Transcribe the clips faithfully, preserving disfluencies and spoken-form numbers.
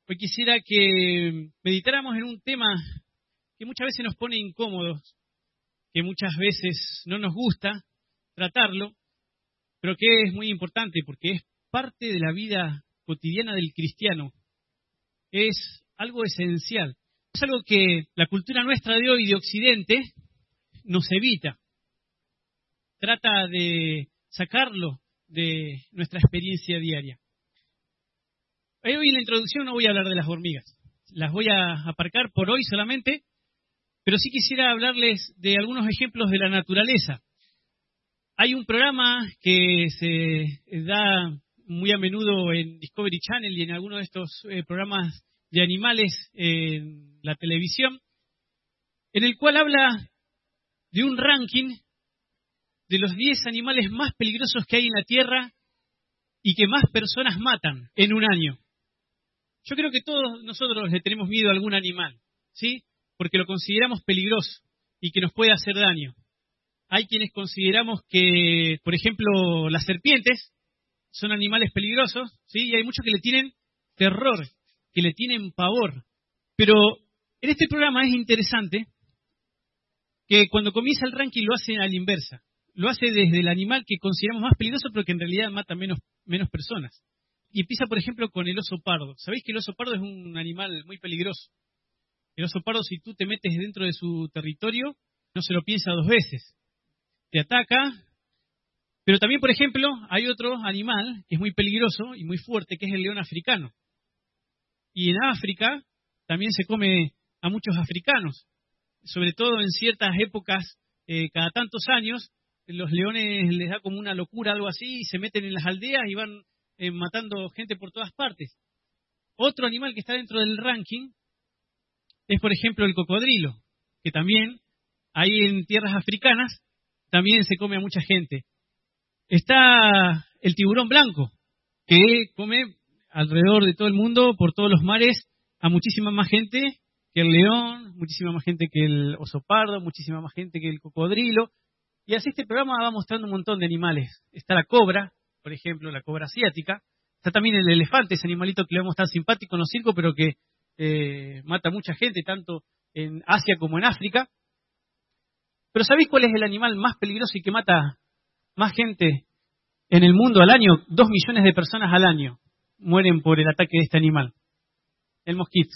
Hoy quisiera que meditáramos en un tema que muchas veces nos pone incómodos, que muchas veces no nos gusta tratarlo, pero que es muy importante porque es parte de la vida cotidiana del cristiano. Es algo esencial. Es algo que la cultura nuestra de hoy, de Occidente, nos evita. Trata de sacarlo de nuestra experiencia diaria. Hoy en la introducción no voy a hablar de las hormigas. Las voy a aparcar por hoy solamente, pero sí quisiera hablarles de algunos ejemplos de la naturaleza. Hay un programa que se da muy a menudo en Discovery Channel y en algunos de estos eh, programas de animales en la televisión, en el cual habla de un ranking de los diez animales más peligrosos que hay en la Tierra y que más personas matan en un año. Yo creo que todos nosotros le tenemos miedo a algún animal, ¿sí? Porque lo consideramos peligroso y que nos puede hacer daño. Hay quienes consideramos que, por ejemplo, las serpientes son animales peligrosos, ¿sí? Y hay muchos que le tienen terror, que le tienen pavor. Pero en este programa es interesante que cuando comienza el ranking lo hace a la inversa. Lo hace desde el animal que consideramos más peligroso, pero que en realidad mata menos, menos personas. Y empieza, por ejemplo, con el oso pardo. ¿Sabéis que el oso pardo es un animal muy peligroso? El oso pardo, si tú te metes dentro de su territorio, no se lo piensa dos veces. Te ataca. Pero también, por ejemplo, hay otro animal que es muy peligroso y muy fuerte, que es el león africano. Y en África también se come a muchos africanos. Sobre todo en ciertas épocas, eh, cada tantos años, los leones les da como una locura, algo así, y se meten en las aldeas y van eh, matando gente por todas partes. Otro animal que está dentro del ranking es, por ejemplo, el cocodrilo, que también, ahí en tierras africanas, también se come a mucha gente. Está el tiburón blanco, que come alrededor de todo el mundo, por todos los mares, a muchísima más gente que el león, muchísima más gente que el oso pardo, muchísima más gente que el cocodrilo. Y así este programa va mostrando un montón de animales. Está la cobra, por ejemplo, la cobra asiática. Está también el elefante, ese animalito que le vemos tan simpático en los circos, pero que eh, mata mucha gente, tanto en Asia como en África. Pero ¿sabéis cuál es el animal más peligroso y que mata más gente en el mundo al año? Dos millones de personas al año mueren por el ataque de este animal. El mosquito.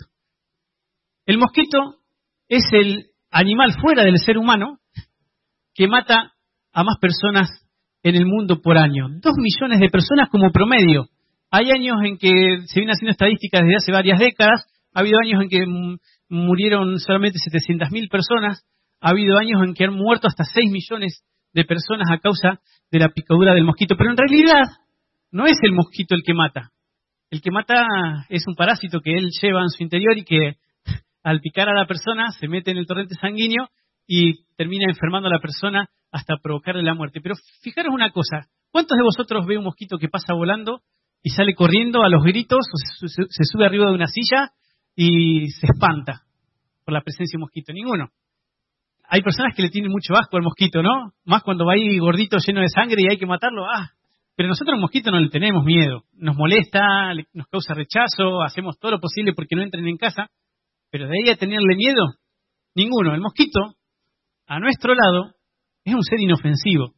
El mosquito es el animal fuera del ser humano que mata a más personas en el mundo por año. Dos millones de personas como promedio. Hay años en que se vienen haciendo estadísticas desde hace varias décadas. Ha habido años en que murieron solamente setecientas mil personas. Ha habido años en que han muerto hasta seis millones de personas a causa de la picadura del mosquito. Pero en realidad no es el mosquito el que mata. El que mata es un parásito que él lleva en su interior y que al picar a la persona se mete en el torrente sanguíneo y termina enfermando a la persona hasta provocarle la muerte. Pero fijaros una cosa, ¿cuántos de vosotros ve un mosquito que pasa volando y sale corriendo a los gritos o se, se sube arriba de una silla y se espanta por la presencia de un mosquito? Ninguno. Hay personas que le tienen mucho asco al mosquito, ¿no? Más cuando va ahí gordito lleno de sangre y hay que matarlo. ¡Ah! Pero nosotros al mosquito no le tenemos miedo. Nos molesta, nos causa rechazo, hacemos todo lo posible porque no entren en casa. Pero de ahí a tenerle miedo, ninguno. El mosquito, a nuestro lado, es un ser inofensivo.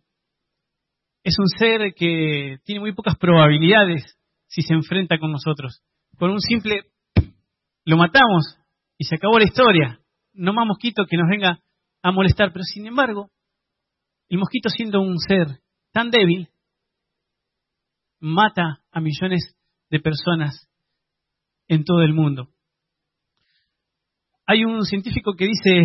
Es un ser que tiene muy pocas probabilidades si se enfrenta con nosotros. Con un simple, lo matamos y se acabó la historia. No más mosquito que nos venga a molestar. Pero sin embargo, el mosquito, siendo un ser tan débil, mata a millones de personas en todo el mundo. Hay un científico que dice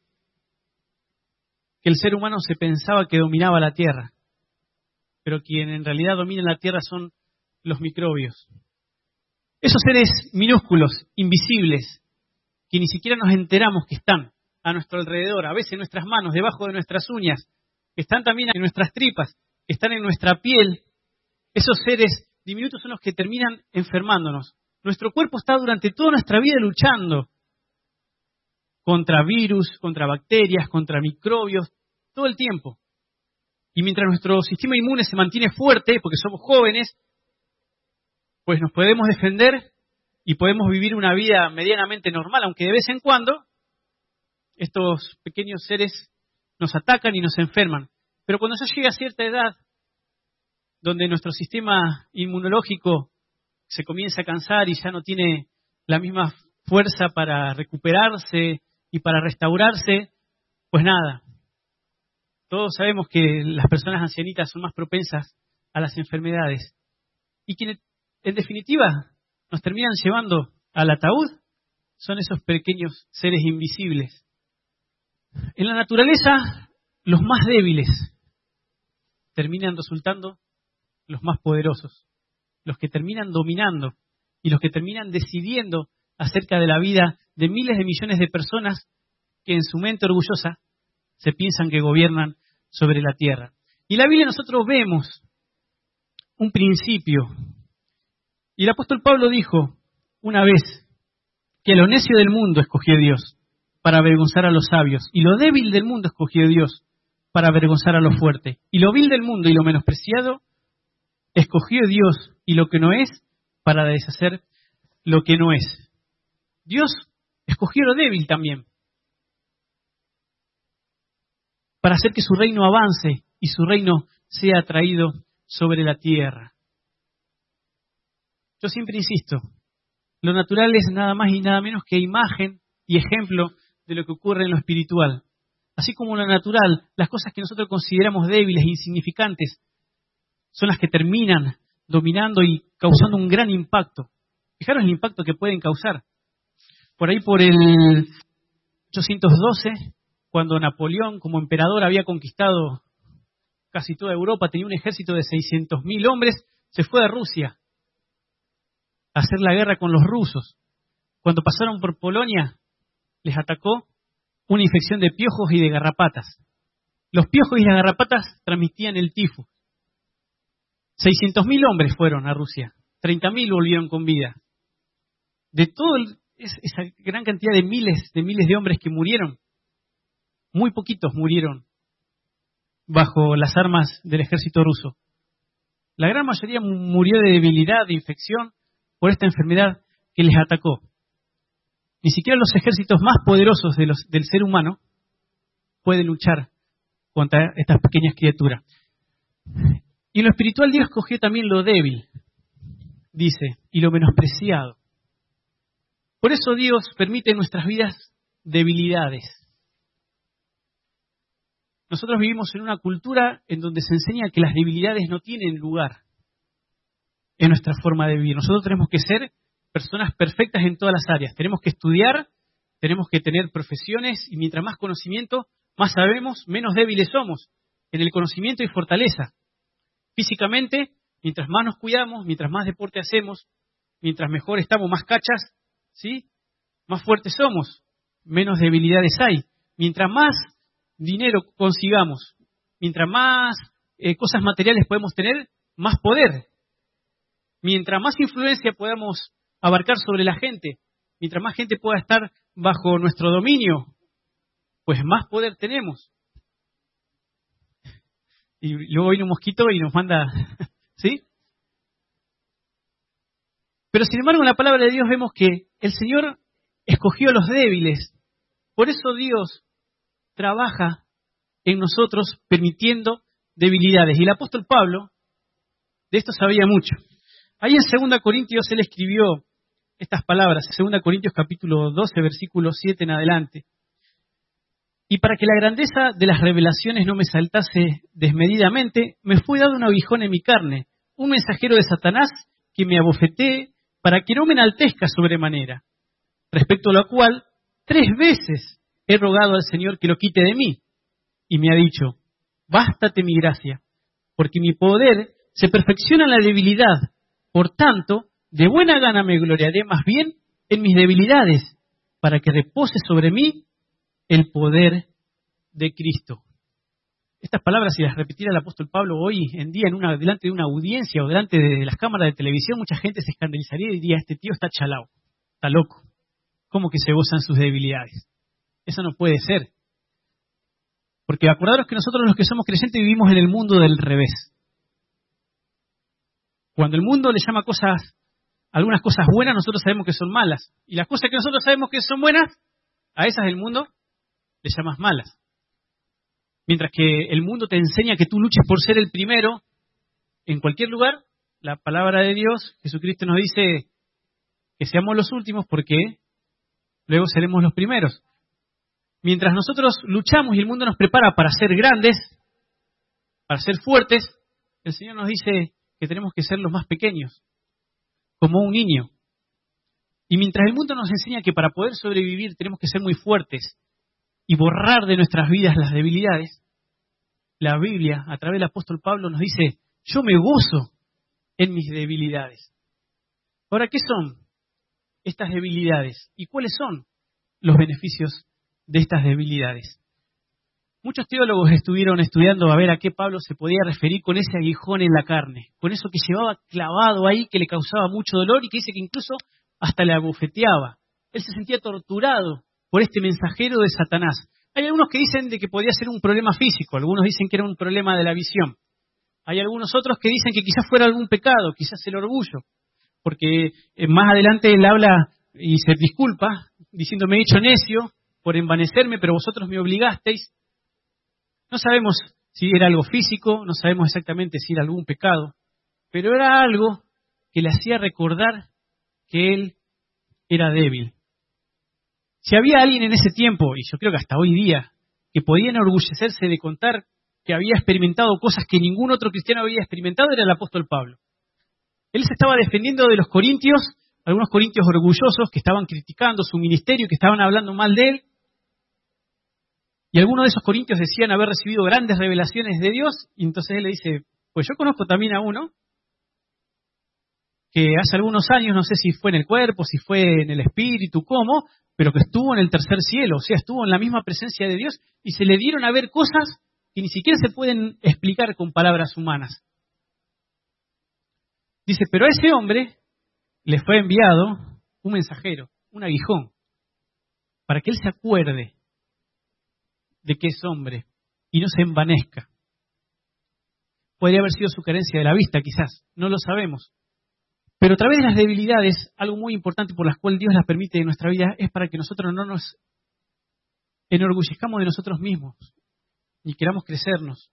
que el ser humano se pensaba que dominaba la Tierra, pero quien en realidad domina la Tierra son los microbios. Esos seres minúsculos, invisibles, que ni siquiera nos enteramos que están a nuestro alrededor, a veces en nuestras manos, debajo de nuestras uñas, que están también en nuestras tripas, que están en nuestra piel. Esos seres diminutos son los que terminan enfermándonos. Nuestro cuerpo está durante toda nuestra vida luchando contra virus, contra bacterias, contra microbios, todo el tiempo. Y mientras nuestro sistema inmune se mantiene fuerte, porque somos jóvenes, pues nos podemos defender y podemos vivir una vida medianamente normal, aunque de vez en cuando estos pequeños seres nos atacan y nos enferman. Pero cuando ya llega a cierta edad, donde nuestro sistema inmunológico se comienza a cansar y ya no tiene la misma fuerza para recuperarse y para restaurarse, pues nada. Todos sabemos que las personas ancianitas son más propensas a las enfermedades. Y quienes, en definitiva, nos terminan llevando al ataúd son esos pequeños seres invisibles. En la naturaleza, los más débiles terminan resultando los más poderosos, los que terminan dominando y los que terminan decidiendo acerca de la vida de miles de millones de personas que en su mente orgullosa se piensan que gobiernan sobre la tierra. Y en la Biblia nosotros vemos un principio. Y el apóstol Pablo dijo una vez que lo necio del mundo escogió Dios para avergonzar a los sabios, y lo débil del mundo escogió Dios para avergonzar a lo fuerte, y lo vil del mundo y lo menospreciado escogió Dios y lo que no es para deshacer lo que no es. Dios escogió lo débil también para hacer que su reino avance y su reino sea traído sobre la tierra. Yo siempre insisto, lo natural es nada más y nada menos que imagen y ejemplo de lo que ocurre en lo espiritual. Así como lo natural, las cosas que nosotros consideramos débiles e insignificantes son las que terminan dominando y causando un gran impacto. Fijaros el impacto que pueden causar. Por ahí por el ochocientos doce, cuando Napoleón como emperador había conquistado casi toda Europa, tenía un ejército de seiscientos mil hombres, se fue a Rusia a hacer la guerra con los rusos. Cuando pasaron por Polonia, les atacó una infección de piojos y de garrapatas. Los piojos y las garrapatas transmitían el tifus. seiscientos mil hombres fueron a Rusia, treinta mil volvieron con vida. De toda esa gran cantidad de miles de miles de hombres que murieron, muy poquitos murieron bajo las armas del ejército ruso. La gran mayoría murió de debilidad, de infección, por esta enfermedad que les atacó. Ni siquiera los ejércitos más poderosos de los, del ser humano pueden luchar contra estas pequeñas criaturas. Y en lo espiritual Dios escogió también lo débil, dice, y lo menospreciado. Por eso Dios permite en nuestras vidas debilidades. Nosotros vivimos en una cultura en donde se enseña que las debilidades no tienen lugar en nuestra forma de vivir. Nosotros tenemos que ser personas perfectas en todas las áreas. Tenemos que estudiar, tenemos que tener profesiones, y mientras más conocimiento, más sabemos, menos débiles somos en el conocimiento y fortaleza. Físicamente, mientras más nos cuidamos, mientras más deporte hacemos, mientras mejor estamos, más cachas, ¿sí? Más fuertes somos, menos debilidades hay. Mientras más dinero consigamos, mientras más eh, cosas materiales podemos tener, más poder. Mientras más influencia podamos abarcar sobre la gente, mientras más gente pueda estar bajo nuestro dominio, pues más poder tenemos. Y luego viene un mosquito y nos manda, ¿sí? Pero sin embargo en la palabra de Dios vemos que el Señor escogió a los débiles. Por eso Dios trabaja en nosotros permitiendo debilidades. Y el apóstol Pablo de esto sabía mucho. Ahí en segunda Corintios él escribió estas palabras, segunda Corintios capítulo doce, versículo siete en adelante. Y para que la grandeza de las revelaciones no me saltase desmedidamente, me fue dado un aguijón en mi carne, un mensajero de Satanás que me abofetee para que no me enaltezca sobremanera. Respecto a lo cual, tres veces he rogado al Señor que lo quite de mí. Y me ha dicho, bástate mi gracia, porque mi poder se perfecciona en la debilidad. Por tanto, de buena gana me gloriaré más bien en mis debilidades, para que repose sobre mí el poder de Cristo. Estas palabras, si las repitiera el apóstol Pablo hoy en día en una, delante de una audiencia o delante de las cámaras de televisión, mucha gente se escandalizaría y diría, este tío está chalao, está loco. ¿Cómo que se gozan sus debilidades? Eso no puede ser. Porque acordaros que nosotros los que somos creyentes vivimos en el mundo del revés. Cuando el mundo le llama cosas algunas cosas buenas nosotros sabemos que son malas. Y las cosas que nosotros sabemos que son buenas, a esas del mundo le llamas malas. Mientras que el mundo te enseña que tú luches por ser el primero en cualquier lugar, la palabra de Dios, Jesucristo nos dice que seamos los últimos porque luego seremos los primeros. Mientras nosotros luchamos y el mundo nos prepara para ser grandes, para ser fuertes, el Señor nos dice que tenemos que ser los más pequeños, como un niño. Y mientras el mundo nos enseña que para poder sobrevivir tenemos que ser muy fuertes y borrar de nuestras vidas las debilidades, la Biblia, a través del apóstol Pablo, nos dice, yo me gozo en mis debilidades. Ahora, ¿qué son estas debilidades? ¿Y cuáles son los beneficios de estas debilidades? Muchos teólogos estuvieron estudiando a ver a qué Pablo se podía referir con ese aguijón en la carne, con eso que llevaba clavado ahí, que le causaba mucho dolor y que dice que incluso hasta le abofeteaba. Él se sentía torturado por este mensajero de Satanás. Hay algunos que dicen de que podía ser un problema físico, algunos dicen que era un problema de la visión. Hay algunos otros que dicen que quizás fuera algún pecado, quizás el orgullo, porque más adelante él habla y se disculpa, diciendo, me he hecho necio por envanecerme, pero vosotros me obligasteis. No sabemos si era algo físico, no sabemos exactamente si era algún pecado, pero era algo que le hacía recordar que él era débil. Si había alguien en ese tiempo, y yo creo que hasta hoy día, que podía enorgullecerse de contar que había experimentado cosas que ningún otro cristiano había experimentado, era el apóstol Pablo. Él se estaba defendiendo de los corintios, algunos corintios orgullosos que estaban criticando su ministerio, que estaban hablando mal de él. Y algunos de esos corintios decían haber recibido grandes revelaciones de Dios, y entonces él le dice, pues yo conozco también a uno que hace algunos años, no sé si fue en el cuerpo, si fue en el espíritu, cómo, pero que estuvo en el tercer cielo, o sea, estuvo en la misma presencia de Dios, y se le dieron a ver cosas que ni siquiera se pueden explicar con palabras humanas. Dice, pero a ese hombre le fue enviado un mensajero, un aguijón, para que él se acuerde de que es hombre y no se envanezca. Podría haber sido su carencia de la vista, quizás, no lo sabemos. Pero a través de las debilidades, algo muy importante por las cuales Dios las permite en nuestra vida es para que nosotros no nos enorgullezcamos de nosotros mismos, ni queramos crecernos.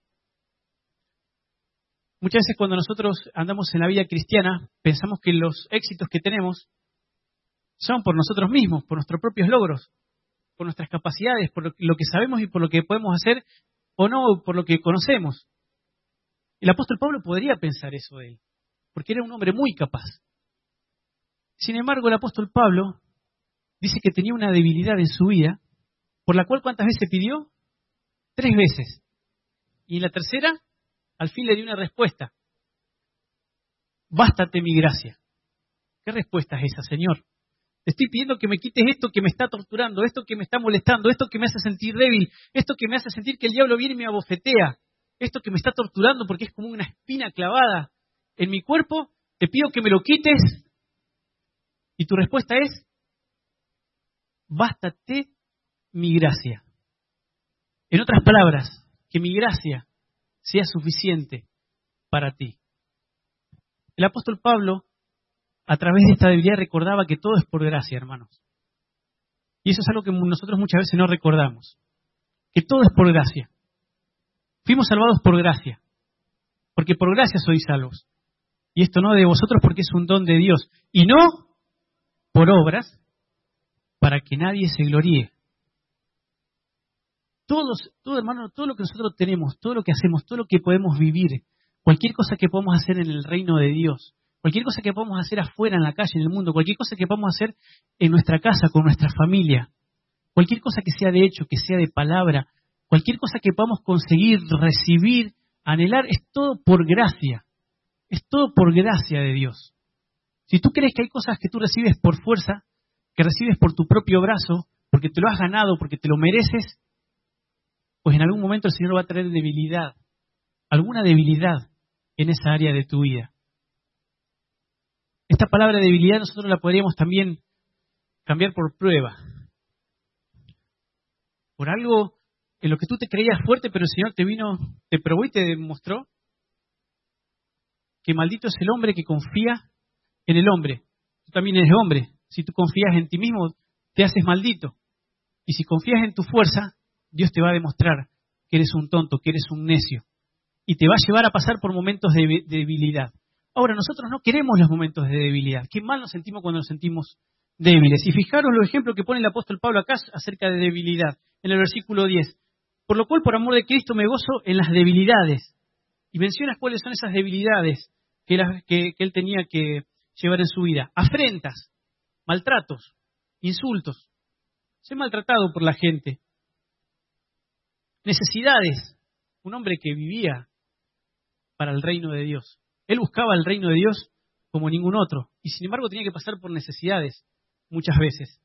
Muchas veces cuando nosotros andamos en la vida cristiana, pensamos que los éxitos que tenemos son por nosotros mismos, por nuestros propios logros, por nuestras capacidades, por lo que sabemos y por lo que podemos hacer o no, por lo que conocemos. El apóstol Pablo podría pensar eso de él, porque era un hombre muy capaz. Sin embargo, el apóstol Pablo dice que tenía una debilidad en su vida, por la cual ¿cuántas veces pidió? Tres veces. Y en la tercera, al fin le dio una respuesta. Bástate mi gracia. ¿Qué respuesta es esa, Señor? Te estoy pidiendo que me quites esto que me está torturando, esto que me está molestando, esto que me hace sentir débil, esto que me hace sentir que el diablo viene y me abofetea, esto que me está torturando porque es como una espina clavada en mi cuerpo, te pido que me lo quites. Y tu respuesta es, bástate mi gracia. En otras palabras, que mi gracia sea suficiente para ti. El apóstol Pablo, a través de esta debilidad, recordaba que todo es por gracia, hermanos. Y eso es algo que nosotros muchas veces no recordamos. Que todo es por gracia. Fuimos salvados por gracia. Porque por gracia sois salvos. Y esto no de vosotros porque es un don de Dios. Y no por obras para que nadie se gloríe. Todos, todo hermano, todo lo que nosotros tenemos, todo lo que hacemos, todo lo que podemos vivir, cualquier cosa que podamos hacer en el reino de Dios, cualquier cosa que podamos hacer afuera en la calle, en el mundo, cualquier cosa que podamos hacer en nuestra casa, con nuestra familia, cualquier cosa que sea de hecho, que sea de palabra, cualquier cosa que podamos conseguir, recibir, anhelar, es todo por gracia. Es todo por gracia de Dios. Si tú crees que hay cosas que tú recibes por fuerza, que recibes por tu propio brazo, porque te lo has ganado, porque te lo mereces, pues en algún momento el Señor va a traer debilidad, alguna debilidad en esa área de tu vida. Esta palabra debilidad nosotros la podríamos también cambiar por prueba. Por algo en lo que tú te creías fuerte, pero el Señor te vino, te probó y te demostró que maldito es el hombre que confía en el hombre. tú también eres hombre. Si tú confías en ti mismo, te haces maldito. Y si confías en tu fuerza, Dios te va a demostrar que eres un tonto, que eres un necio. Y te va a llevar a pasar por momentos de debilidad. Ahora, nosotros no queremos los momentos de debilidad. Qué mal nos sentimos cuando nos sentimos débiles. Y fijaros los ejemplos que pone el apóstol Pablo acá acerca de debilidad. En el versículo diez. Por lo cual, por amor de Cristo, me gozo en las debilidades. Y menciona cuáles son esas debilidades que, la, que, que él tenía que llevar en su vida. Afrentas, maltratos, insultos. Ser maltratado por la gente. Necesidades. Un hombre que vivía para el reino de Dios. Él buscaba el reino de Dios como ningún otro. Y sin embargo tenía que pasar por necesidades muchas veces.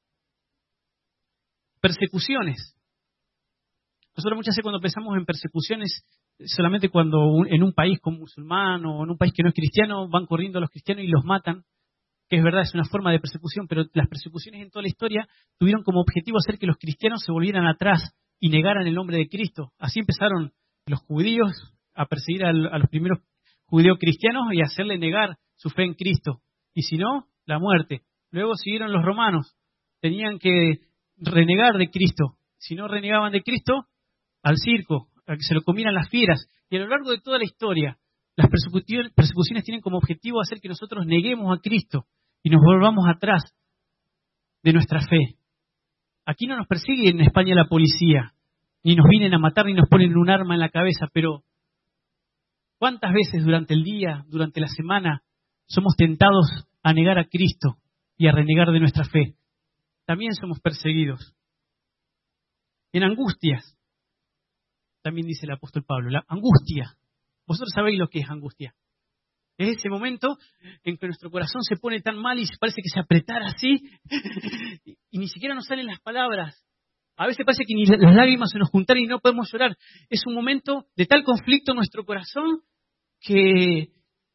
Persecuciones. Nosotros muchas veces cuando pensamos en persecuciones, solamente cuando en un país como musulmán o en un país que no es cristiano, van corriendo a los cristianos y los matan, que es verdad, es una forma de persecución, pero las persecuciones en toda la historia tuvieron como objetivo hacer que los cristianos se volvieran atrás y negaran el nombre de Cristo. Así empezaron los judíos a perseguir a los primeros judíos cristianos y a hacerle negar su fe en Cristo. Y si no, la muerte. Luego siguieron los romanos. Tenían que renegar de Cristo. Si no renegaban de Cristo, al circo, a que se lo comieran las fieras. Y a lo largo de toda la historia, las persecuciones, persecuciones tienen como objetivo hacer que nosotros neguemos a Cristo y nos volvamos atrás de nuestra fe. Aquí no nos persigue en España la policía, ni nos vienen a matar, ni nos ponen un arma en la cabeza, pero ¿cuántas veces durante el día, durante la semana, somos tentados a negar a Cristo y a renegar de nuestra fe? También somos perseguidos. En angustias, también dice el apóstol Pablo, la angustia. Vosotros sabéis lo que es angustia. Es ese momento en que nuestro corazón se pone tan mal y parece que se apretara así y, y ni siquiera nos salen las palabras. A veces parece que ni las lágrimas se nos juntaron y no podemos llorar. Es un momento de tal conflicto en nuestro corazón que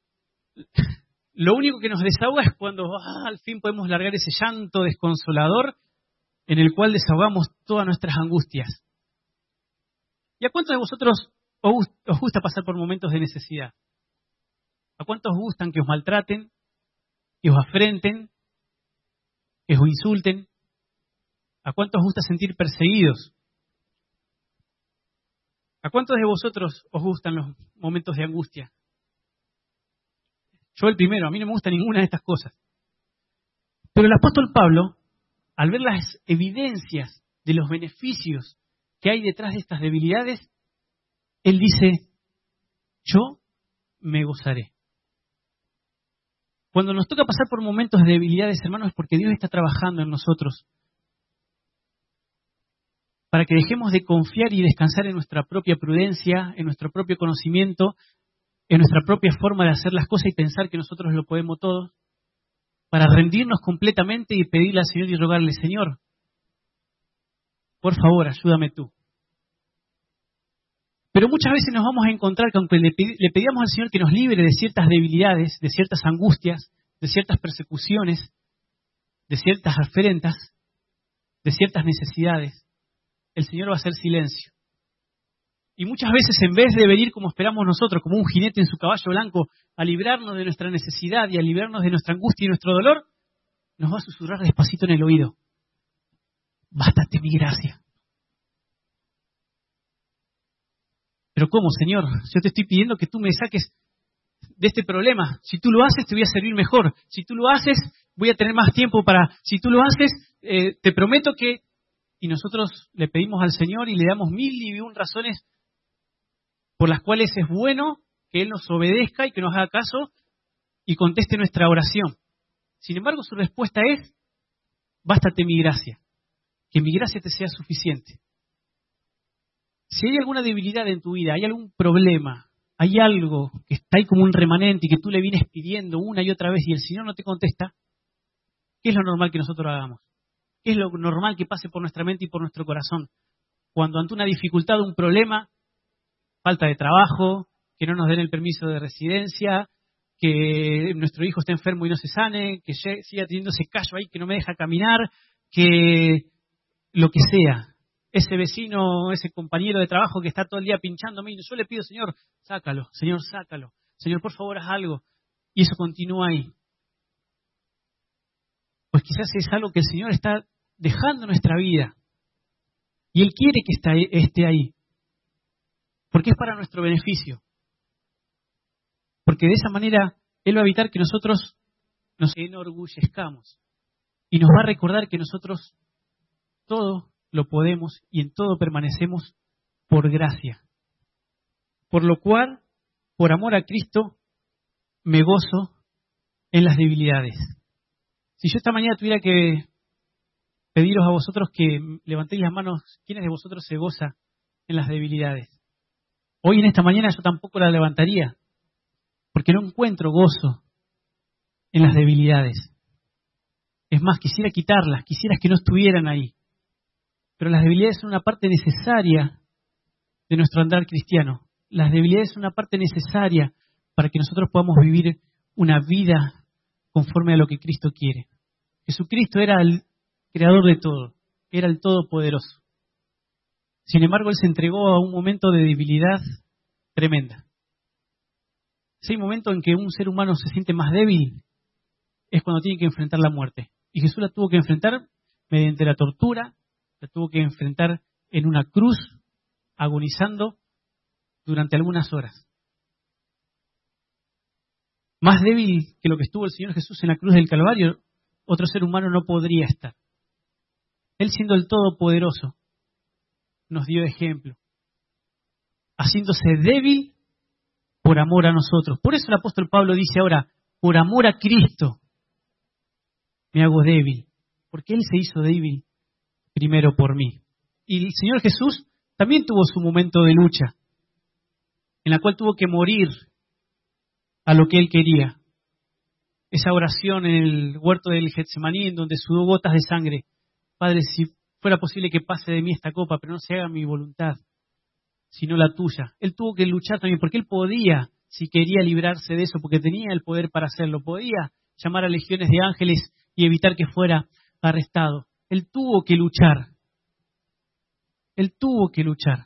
lo único que nos desahoga es cuando ah, al fin podemos largar ese llanto desconsolador en el cual desahogamos todas nuestras angustias. ¿Y a cuántos de vosotros os gusta pasar por momentos de necesidad? ¿A cuántos os gustan que os maltraten, que os afrenten, que os insulten? ¿A cuántos os gusta sentir perseguidos? ¿A cuántos de vosotros os gustan los momentos de angustia? Yo el primero, a mí no me gusta ninguna de estas cosas. Pero el apóstol Pablo, al ver las evidencias de los beneficios que hay detrás de estas debilidades, él dice, yo me gozaré. Cuando nos toca pasar por momentos de debilidades, hermanos, es porque Dios está trabajando en nosotros para que dejemos de confiar y descansar en nuestra propia prudencia, en nuestro propio conocimiento, en nuestra propia forma de hacer las cosas y pensar que nosotros lo podemos todo, para rendirnos completamente y pedirle al Señor y rogarle, Señor, por favor, ayúdame tú. Pero muchas veces nos vamos a encontrar que aunque le pedíamos al Señor que nos libre de ciertas debilidades, de ciertas angustias, de ciertas persecuciones, de ciertas afrentas, de ciertas necesidades, el Señor va a hacer silencio. Y muchas veces en vez de venir como esperamos nosotros, como un jinete en su caballo blanco, a librarnos de nuestra necesidad y a librarnos de nuestra angustia y nuestro dolor, nos va a susurrar despacito en el oído. Bástate mi gracia. Pero ¿cómo, Señor? Yo te estoy pidiendo que tú me saques de este problema. Si tú lo haces, te voy a servir mejor. Si tú lo haces, voy a tener más tiempo para... Si tú lo haces, eh, te prometo que... Y nosotros le pedimos al Señor y le damos mil y un razones por las cuales es bueno que Él nos obedezca y que nos haga caso y conteste nuestra oración. Sin embargo, su respuesta es, bástate mi gracia, que mi gracia te sea suficiente. Si hay alguna debilidad en tu vida, hay algún problema, hay algo que está ahí como un remanente y que tú le vienes pidiendo una y otra vez y el Señor no te contesta, ¿qué es lo normal que nosotros hagamos? ¿Qué es lo normal que pase por nuestra mente y por nuestro corazón? Cuando ante una dificultad, un problema, falta de trabajo, que no nos den el permiso de residencia, que nuestro hijo esté enfermo y no se sane, que siga teniendo ese callo ahí que no me deja caminar, que lo que sea. Ese vecino, ese compañero de trabajo que está todo el día pinchándome, yo le pido, Señor, sácalo, Señor, sácalo. Señor, por favor, haz algo. Y eso continúa ahí. pues quizás es algo que el Señor está dejando en nuestra vida. Y Él quiere que está, esté ahí. Porque es para nuestro beneficio. Porque de esa manera Él va a evitar que nosotros nos enorgullezcamos. Y nos va a recordar que nosotros todo lo podemos y en todo permanecemos por gracia. Por lo cual, por amor a Cristo, me gozo en las debilidades. Si yo esta mañana tuviera que pediros a vosotros que levantéis las manos, ¿quiénes de vosotros se goza en las debilidades? Hoy en esta mañana yo tampoco la levantaría, porque no encuentro gozo en las debilidades. Es más, quisiera quitarlas, quisiera que no estuvieran ahí. Pero las debilidades son una parte necesaria de nuestro andar cristiano. Las debilidades son una parte necesaria para que nosotros podamos vivir una vida conforme a lo que Cristo quiere. Jesucristo era el creador de todo, era el todopoderoso. Sin embargo, Él se entregó a un momento de debilidad tremenda. Si hay momentos en que un ser humano se siente más débil, es cuando tiene que enfrentar la muerte. Y Jesús la tuvo que enfrentar mediante la tortura, la tuvo que enfrentar en una cruz, agonizando durante algunas horas. Más débil que lo que estuvo el Señor Jesús en la cruz del Calvario, otro ser humano no podría estar. Él, siendo el Todopoderoso, nos dio ejemplo, haciéndose débil por amor a nosotros. Por eso el apóstol Pablo dice ahora, por amor a Cristo me hago débil, porque Él se hizo débil primero por mí. Y el Señor Jesús también tuvo su momento de lucha, en la cual tuvo que morir a lo que Él quería. Esa oración en el huerto del Getsemaní, en donde sudó gotas de sangre. Padre, si fuera posible que pase de mí esta copa, pero no se haga mi voluntad, sino la tuya. Él tuvo que luchar también, porque Él podía, si quería librarse de eso, porque tenía el poder para hacerlo. Podía llamar a legiones de ángeles y evitar que fuera arrestado. Él tuvo que luchar. Él tuvo que luchar.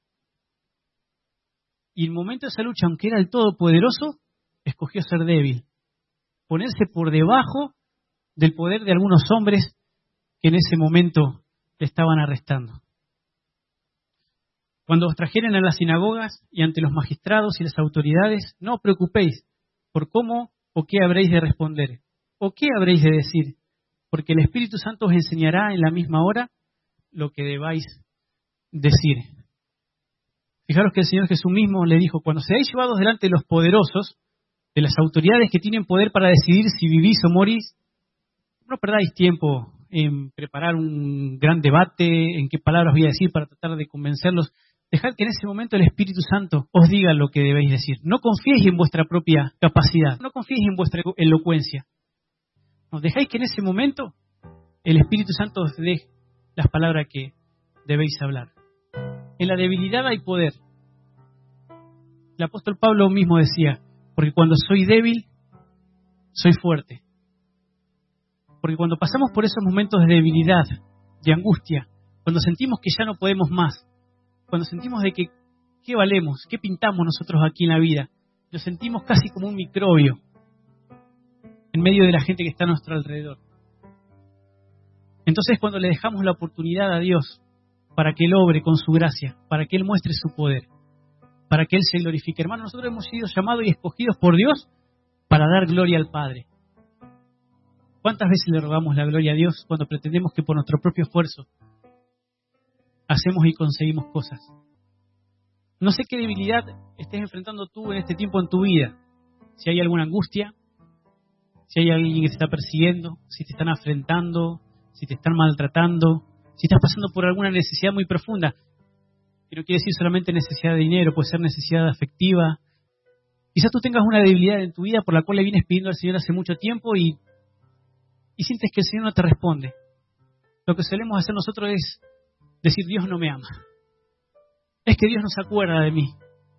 Y en el momento de esa lucha, aunque era el Todopoderoso, escogió ser débil. Ponerse por debajo del poder de algunos hombres que en ese momento le estaban arrestando. Cuando os trajeren a las sinagogas y ante los magistrados y las autoridades, no os preocupéis por cómo o qué habréis de responder, o qué habréis de decir, porque el Espíritu Santo os enseñará en la misma hora lo que debáis decir. Fijaros que el Señor Jesús mismo le dijo, cuando seáis llevados delante de los poderosos, de las autoridades que tienen poder para decidir si vivís o morís, no perdáis tiempo en preparar un gran debate, en qué palabras voy a decir para tratar de convencerlos. Dejad que en ese momento el Espíritu Santo os diga lo que debéis decir. No confiéis en vuestra propia capacidad, no confiéis en vuestra elocuencia. No, dejáis que en ese momento el Espíritu Santo os dé las palabras que debéis hablar. En la debilidad hay poder. El apóstol Pablo mismo decía, porque cuando soy débil, soy fuerte. Porque cuando pasamos por esos momentos de debilidad, de angustia, cuando sentimos que ya no podemos más, cuando sentimos de que, ¿qué valemos? ¿Qué pintamos nosotros aquí en la vida? Lo sentimos casi como un microbio en medio de la gente que está a nuestro alrededor. Entonces, cuando le dejamos la oportunidad a Dios para que Él obre con su gracia, para que Él muestre su poder, para que Él se glorifique. Hermanos, nosotros hemos sido llamados y escogidos por Dios para dar gloria al Padre. ¿Cuántas veces le rogamos la gloria a Dios cuando pretendemos que por nuestro propio esfuerzo hacemos y conseguimos cosas? No sé qué debilidad estés enfrentando tú en este tiempo en tu vida. Si hay alguna angustia, si hay alguien que te está persiguiendo, si te están afrentando, si te están maltratando, si estás pasando por alguna necesidad muy profunda. Y no quiere decir solamente necesidad de dinero, puede ser necesidad afectiva. Quizás tú tengas una debilidad en tu vida por la cual le vienes pidiendo al Señor hace mucho tiempo y, y sientes que el Señor no te responde. Lo que solemos hacer nosotros es decir, Dios no me ama. Es que Dios no se acuerda de mí.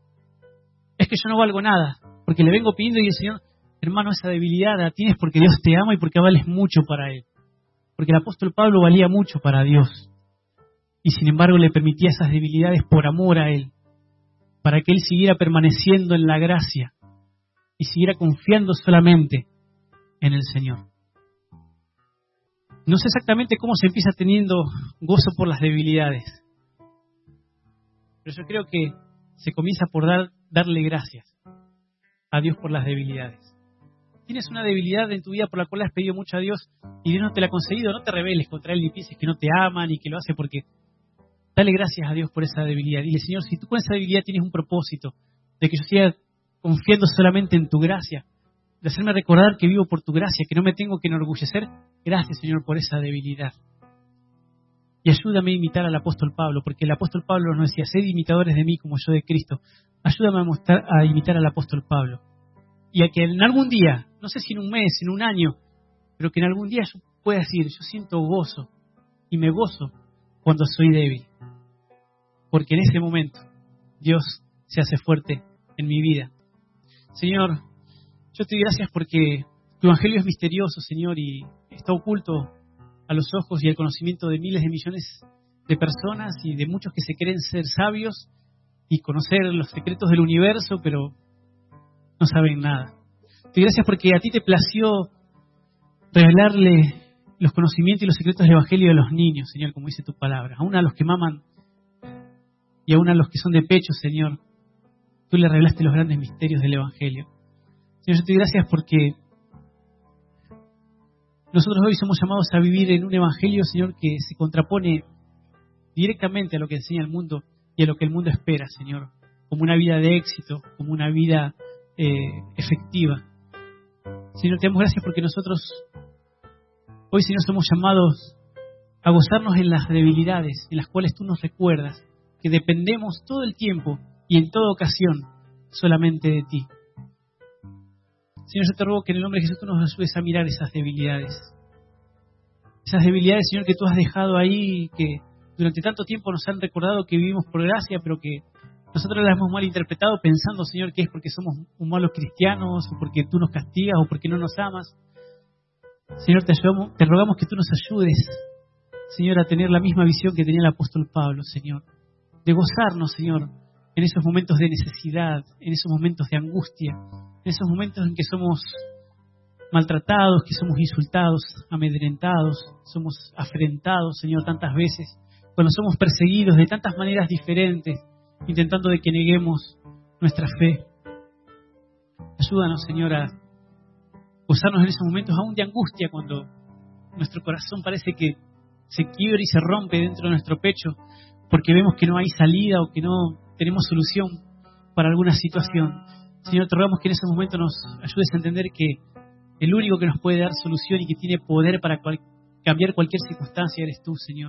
Es que yo no valgo nada, porque le vengo pidiendo y el Señor, hermano, esa debilidad la tienes porque Dios te ama y porque vales mucho para Él. Porque el apóstol Pablo valía mucho para Dios. Y sin embargo le permitía esas debilidades por amor a Él, para que Él siguiera permaneciendo en la gracia y siguiera confiando solamente en el Señor. No sé exactamente cómo se empieza teniendo gozo por las debilidades, pero yo creo que se comienza por dar, darle gracias a Dios por las debilidades. Tienes una debilidad en tu vida por la cual has pedido mucho a Dios y Dios no te la ha concedido, no te rebeles contra Él ni pienses que no te ama ni que lo hace, porque dale gracias a Dios por esa debilidad. Dile, Señor, si tú con esa debilidad tienes un propósito de que yo siga confiando solamente en tu gracia, de hacerme recordar que vivo por tu gracia, que no me tengo que enorgullecer, gracias, Señor, por esa debilidad. Y ayúdame a imitar al apóstol Pablo, porque el apóstol Pablo nos decía, sed imitadores de mí como yo de Cristo. Ayúdame a, mostrar, a imitar al apóstol Pablo. Y a que en algún día, no sé si en un mes, en un año, pero que en algún día yo pueda decir, yo siento gozo y me gozo cuando soy débil. Porque en ese momento Dios se hace fuerte en mi vida. Señor, yo te doy gracias porque tu evangelio es misterioso, Señor, y está oculto a los ojos y al conocimiento de miles de millones de personas y de muchos que se creen ser sabios y conocer los secretos del universo, pero no saben nada. Te doy gracias porque a ti te plació revelarle los conocimientos y los secretos del evangelio a los niños, Señor, como dice tu palabra, aún a los que maman y aún a los que son de pecho, Señor. Tú le revelaste los grandes misterios del evangelio. Señor, yo te doy gracias porque nosotros hoy somos llamados a vivir en un evangelio, Señor, que se contrapone directamente a lo que enseña el mundo y a lo que el mundo espera, Señor, como una vida de éxito, como una vida eh, efectiva. Señor, te damos gracias porque nosotros hoy, Señor, somos llamados a gozarnos en las debilidades en las cuales tú nos recuerdas que dependemos todo el tiempo y en toda ocasión solamente de ti. Señor, yo te ruego que en el nombre de Jesús tú nos ayudes a mirar esas debilidades. Esas debilidades, Señor, que tú has dejado ahí, que durante tanto tiempo nos han recordado que vivimos por gracia, pero que nosotros las hemos malinterpretado pensando, Señor, que es porque somos un malos cristianos, o porque tú nos castigas, o porque no nos amas. Señor, te, ayudamos, te rogamos que tú nos ayudes, Señor, a tener la misma visión que tenía el apóstol Pablo, Señor. De gozarnos, Señor, en esos momentos de necesidad, en esos momentos de angustia, en esos momentos en que somos maltratados, que somos insultados, amedrentados, somos afrentados, Señor, tantas veces, cuando somos perseguidos de tantas maneras diferentes, intentando de que neguemos nuestra fe. Ayúdanos, Señor, a gozarnos en esos momentos aún de angustia, cuando nuestro corazón parece que se quiebra y se rompe dentro de nuestro pecho, porque vemos que no hay salida o que no tenemos solución para alguna situación. Señor, te rogamos que en ese momento nos ayudes a entender que el único que nos puede dar solución y que tiene poder para cual, cambiar cualquier circunstancia eres tú, Señor.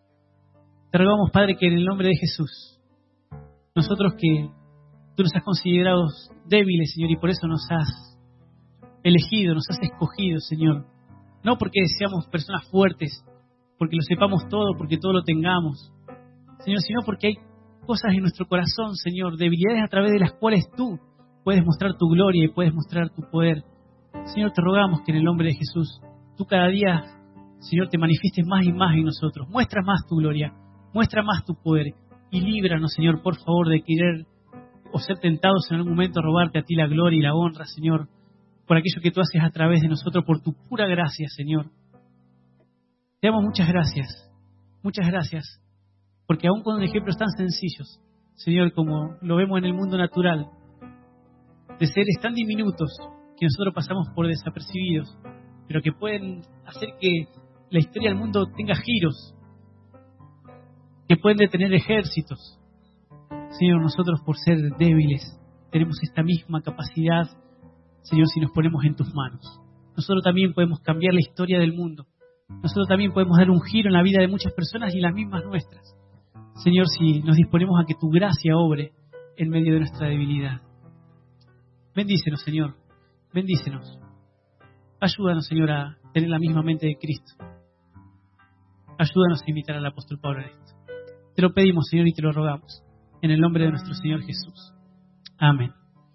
Te rogamos, Padre, que en el nombre de Jesús, nosotros que tú nos has considerado débiles, Señor, y por eso nos has elegido, nos has escogido, Señor. No porque seamos personas fuertes, porque lo sepamos todo, porque todo lo tengamos, Señor, sino porque hay cosas en nuestro corazón, Señor, debilidades a través de las cuales tú puedes mostrar tu gloria y puedes mostrar tu poder. Señor, te rogamos que en el nombre de Jesús, tú cada día, Señor, te manifiestes más y más en nosotros. Muestra más tu gloria, muestra más tu poder y líbranos, Señor, por favor, de querer o ser tentados en algún momento a robarte a ti la gloria y la honra, Señor, por aquello que tú haces a través de nosotros, por tu pura gracia, Señor. Te damos muchas gracias, muchas gracias, porque aún con ejemplos tan sencillos, Señor, como lo vemos en el mundo natural, de seres tan diminutos que nosotros pasamos por desapercibidos, pero que pueden hacer que la historia del mundo tenga giros, que pueden detener ejércitos. Señor, nosotros por ser débiles tenemos esta misma capacidad, Señor, si nos ponemos en tus manos. Nosotros también podemos cambiar la historia del mundo. Nosotros también podemos dar un giro en la vida de muchas personas y las mismas nuestras. Señor, si nos disponemos a que tu gracia obre en medio de nuestra debilidad. Bendícenos, Señor. Bendícenos. Ayúdanos, Señor, a tener la misma mente de Cristo. Ayúdanos a imitar al apóstol Pablo en esto. Te lo pedimos, Señor, y te lo rogamos. En el nombre de nuestro Señor Jesús. Amén.